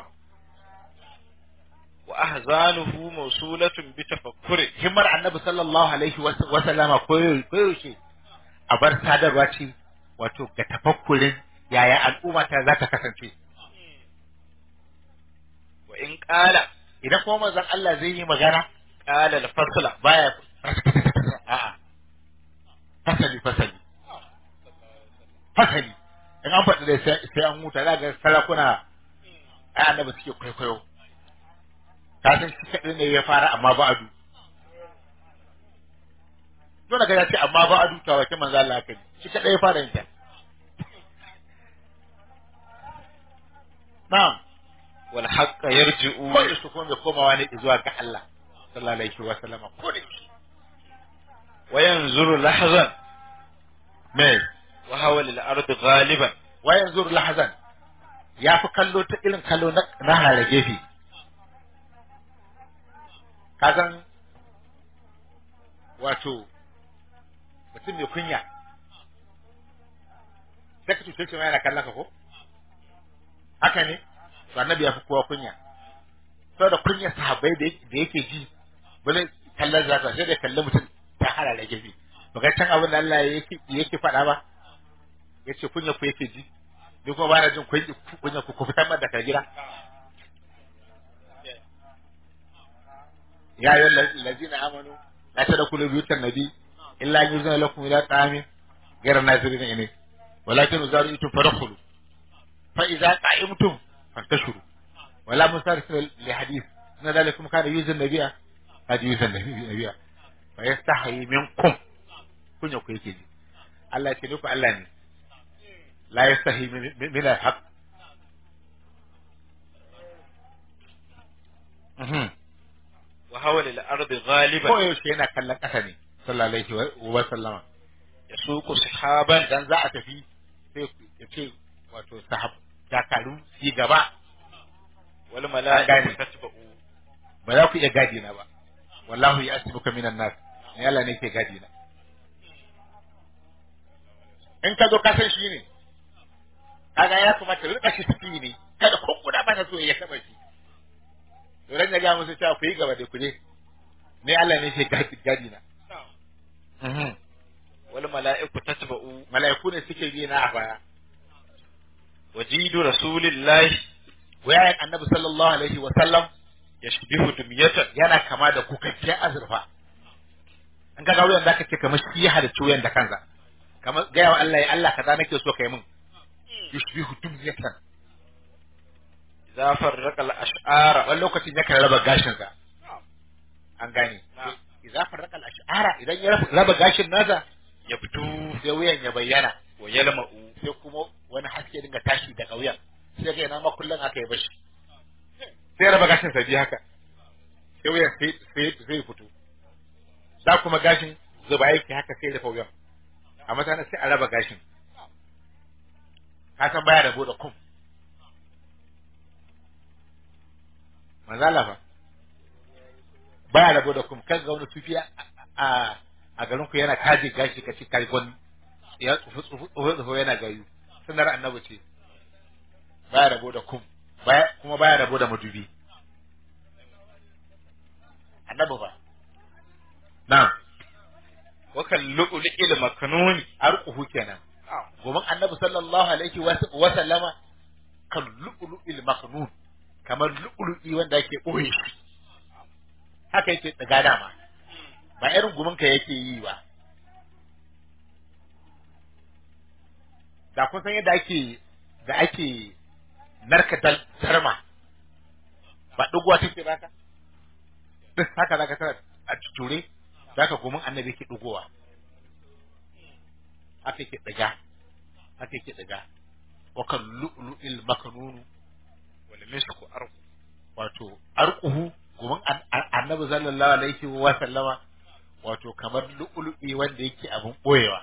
wa ahzanuhu mawsulatun bi tafakkuri himmar annabi sallallahu alaihi wasallama ko yaushe a bar sadarwa ce wato ga tafakkurin yaya al'umma ta za ta kasance wa in qala idan kuma manzon Allah zai yi magana qala al-fasla baya a'a fasali fasali fasali in an faɗi da sai an huta za ga sarakuna ai annabi suke kwaikwayo ka san shi kaɗai ne ya fara amma ba'adu dole ga ya ce amma ba'adu ta wace manzo Allah kai shi kaɗai ya fara yin ta na'am wal haqqa yarji'u ko da su kuma komawa ne zuwa ga Allah sallallahu alaihi wa sallam ko da shi wa yanzuru lahzan me wa hawa lil ardi ghaliban wa yanzuru lahzan ya fi kallo ta irin kallo na hare gefe kazan wato mutum mai kunya sai ka tuce ma yana kallon ka ko haka ne to annabi ya fi kowa kunya saboda kunyar sahabbai da yake ji bale kallon zaka sai da kallon mutum ta hara da gefe to ga can abin da Allah yake faɗa ba yace kunya ku yake ji ni kuma ba na jin kunya ku fitar da ka gida ya ayyuhal ladzina amanu la tadkhulu buyutan nabi illa an yuzana lakum ila ta'amin ghayra nazirin ilayhi walakin uzaritum fadkhulu fa idza qa'imtum fantashuru wala musarifin li hadith inna dhalikum kana yuzan nabiyya qad yuzan nabiyya fa yastahi minkum kunya ku yake ji Allah ya ce ku Allah ne la yastahi min al-haq wa hawa lil ardi ghaliban ko yaushe yana kallon ƙasa ne sallallahu alaihi wa sallama yasuqu sahaban dan za a tafi sai ya ce wato sahab dakaru shi gaba wal malaikatu tatba'u ba za ku iya gadi na ba wallahu ya asibuka minan nas ne Allah ne ke gadi na in ka zo ka san shi ne kaga ya kamata rika shi tafi ne kada ko kuda ba na so ya taba shi to ran ya ga musu cewa ku yi gaba da ku ne ne Allah ne ke gadi na wal malaikatu tatba'u malaiku ne suke bi na a baya wajidu rasulillahi wayan annabi sallallahu alaihi wa sallam yashbihu dumyatan yana kama da kukacciyar azurfa an ga wuyan zaka ce kamar shi ya hada wuyan da kansa kamar gaya wa Allah ya Allah kaza nake so kai min yushbihu dumyatan idza farraqa al-ash'ara wani lokacin ya kan raba gashin sa an gane idza farraqa al-ash'ara idan ya raba gashin nasa ya fito sai wuyan ya bayyana wa yalma'u sai kuma wani haske dinga tashi daga wuyan sai ga yana ma kullun aka yi bashi sai raba gashin sa biyu haka sai wuyan sai fito da kuma gashin zuba yake haka sai da wuyan a matsayin sai a raba gashin ka san baya rabo da kum manzala fa baya rabo da kum kan ga wani sufiya a garin ku yana kaji gashi kace kai gon ya tsufu yana gayu sunar annabi ce baya rabo da kum kuma baya rabo da madubi annabi ba na'am wa kallu il maknuni arquhu kenan gomin annabi sallallahu alaihi wa sallama kan lu'lu'il maknun kamar lu'lu'i wanda yake boye shi haka yake daga dama ba irin gumin ka yake yi ba. Da kun san yadda ake narka darma ba duguwa take baka duk haka zaka tara a ture zaka gumin annabi yake dugowa haka yake daga wa kan lu'lu'il makanunu wal misku arq wato arquhu gumin annabi sallallahu alaihi wa sallama wato kamar lu'lu'i wanda yake abin boyewa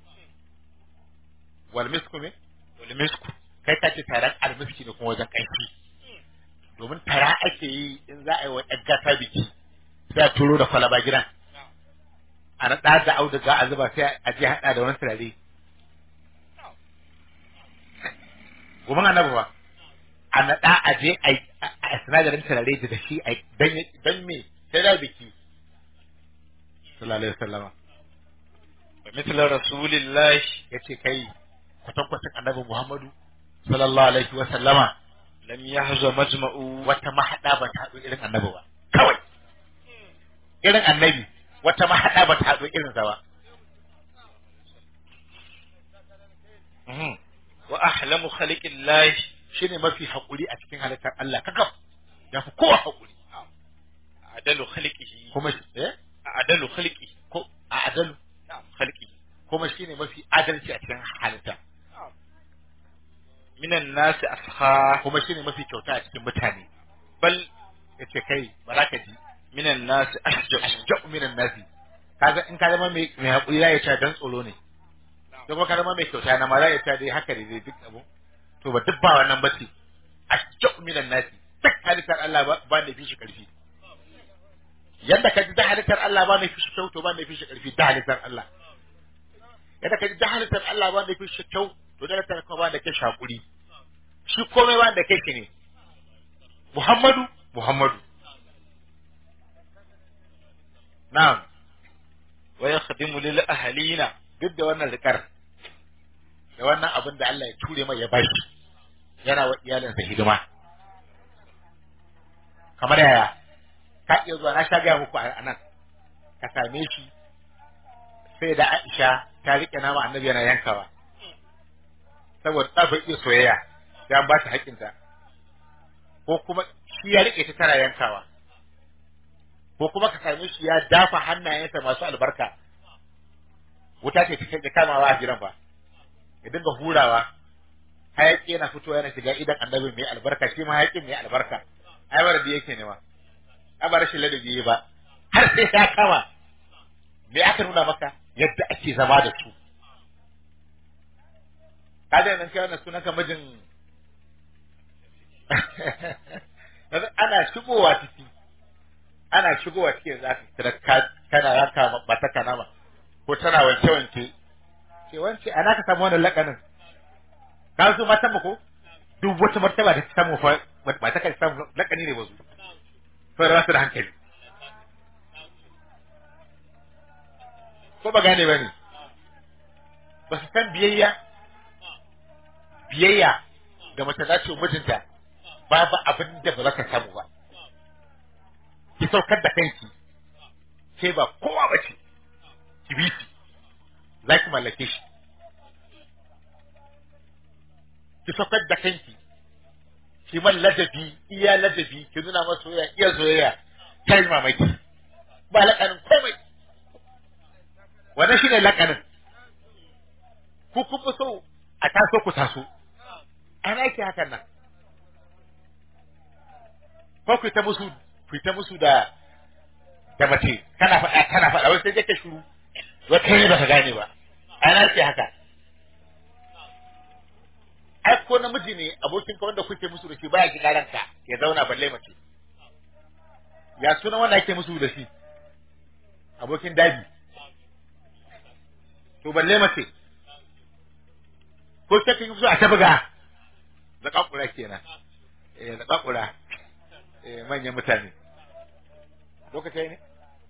wal misku ne wal misku kai ka ce taron almiski ne kuma wajen ƙarfi domin tara ake yi in za a yi wa ɗan gata biki sai a turo da kwalaba gidan a naɗa da auduga a zuba sai a je haɗa da wani turare gumin annabi ba a naɗa a je a sinadarin turare da shi a dan me sai da biki sallallahu alaihi wasallama wa mithla rasulillahi yace kai kwatankwacin annabi Muhammadu sallallahu alaihi wasallama lam yahza majma'u wata mahaɗa ba ta haɗu irin annabi ba kawai irin annabi wata mahaɗa ba ta haɗu irin sa ba wa ahlamu khaliqillahi shine mafi haƙuri a cikin halittar Allah kakaf ya fi kowa haƙuri adalu khaliqihi kuma adalu khaliqi ko a adalu na'am khaliqi kuma shine mafi adalci a cikin halitta minan nasi asha kuma shine mafi kyauta a cikin mutane bal yace kai baraka ji minan nasi ashja'u minan nasi kaga in ka zama mai haƙuri ya ce dan tsoro ne to kuma ka zama mai kyauta na ma ya ce dai haka ne duk abu to ba duk ba wannan bace ashja'u minan nasi duk halittar Allah ba ne fi shi karfi yadda ka ji da halittar Allah ba ne fi shi kyau to ba ne fi shi karfi da halittar Allah yadda ka ji da halittar Allah ba ne fi shi kyau to da halittar kuma ba da kai shakuri shi komai ba da kai ki ne Muhammadu na'am wa yakhdimu lil ahlina duk da wannan rikar da wannan abin da Allah ya ture mai ya bashi yana wa iyalinsa hidima kamar yaya ka iya zuwa na sha gaya muku a nan ka same shi sai da Aisha ta rike nama annabi yana yankawa saboda tsafin iya soyayya sai an ba ta haƙƙinta ko kuma shi ya rike ta tana yankawa ko kuma ka same shi ya dafa hannayensa masu albarka wuta ce ta kamawa a gidan ba ya dinga hurawa hayaki yana fitowa yana shiga idan annabi mai albarka shi ma hayakin mai albarka ai bar da yake ne ma ai ba rashin ladabi ba har sai ya kama me aka nuna maka yadda ake zama da su kada nan kai wannan sunan ka mijin ana shigowa cikin zaka kana ranka ba ta kana ba ko tana wanke wanke ce wance ana ka samu wannan lakanin ka so matan mu ko duk wata martaba da ta samu fa ba ta kai samu lakani ne bazu to da wasu da hankali ko ba gane bane ba su san biyayya da mace za ta mijinta babu abin da ba za ka samu ba ki saukar da kanki sai ba kowa ba ce ki bi shi za ki mallake shi ki saukar da kanki ki man ladabi iya ladabi ki nuna masa soyayya iya soyayya ta yi mamaki ba lakanin komai wannan shine lakanin ku kun fi so a taso ku taso ana yake hakan nan ko ku ta musu da mace kana faɗa wai sai ka shuru wata ne baka gane ba ana yake haka ai ko namiji ne abokin ka wanda kuke musu da shi baya shiga ranka ya zauna balle mace ya suna wanda ake musu da shi abokin dabi to balle mace ko kake musu a tabuga zakakura kenan zakakura manyan mutane lokacin ne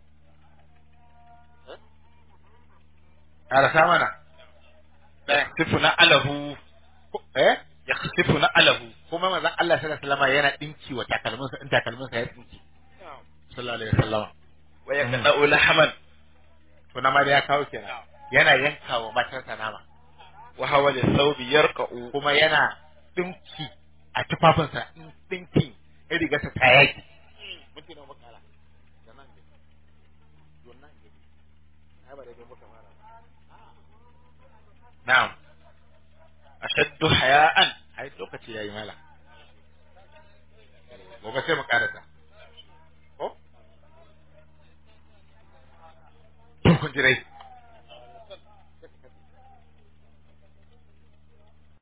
arasa mana yakhsifuna alahu yakhsifuna alahu kuma manzon Allah sallallahu alaihi wasallam yana dinki wa takalminsa in takalminsa ya dinki sallallahu alaihi wasallam wa yaqda'u lahman to na ma da ya kawo kenan yana yankawa matarsa nama wa hawa lisawbi yarqa'u kuma yana dinki a tufafinsa in dinkin ya rigarsa ta yaki mutum na makala da nan ne don nan ne ai ba da muka fara na'am ashaddu haya'an ai lokaci yayi mala gobe sai mu karata ko kun ji dai